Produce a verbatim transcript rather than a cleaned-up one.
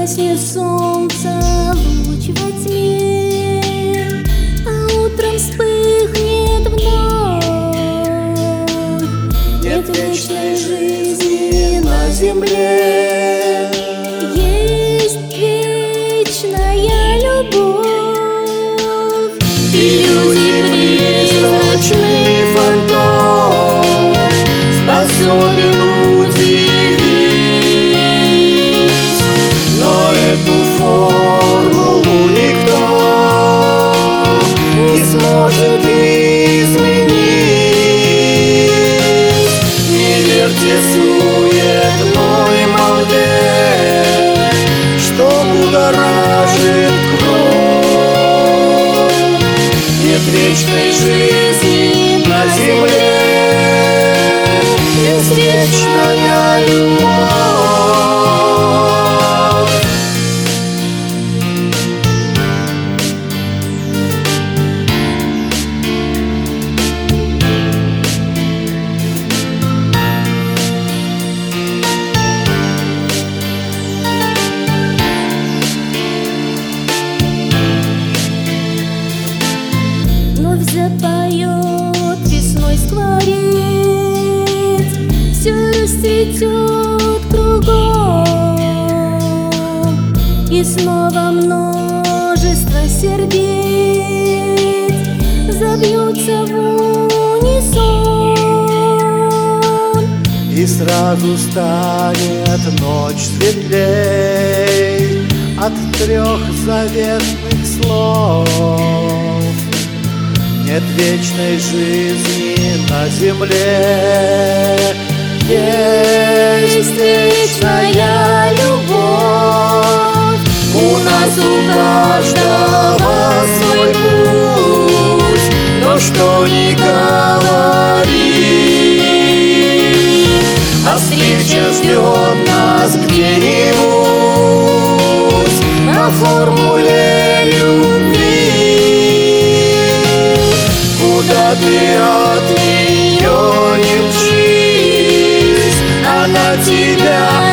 Гаснет солнце, луч во тьме, а утром вспыхнет вновь. Нет вечной жизни на земле, есть вечная любовь. Иллюзий призрачный фантом способен удивить, но эту формулу никто не сможет изменить. Не верьте суетной молве, что будоражит кровь. Нет вечной жизни на земле, есть вечная любовь. Вновь запоет весной скворец, все расцветет кругом, и снова множество сердец забьются в унисон. И сразу станет ночь светлей от трех заветных слов. Нет вечной жизни на земле, есть вечная любовь. У нас у каждого свой путь, но что ни говори, а встреча ждет нас где-нибудь на формуле любви. Куда ты от нее не мчись, она тебя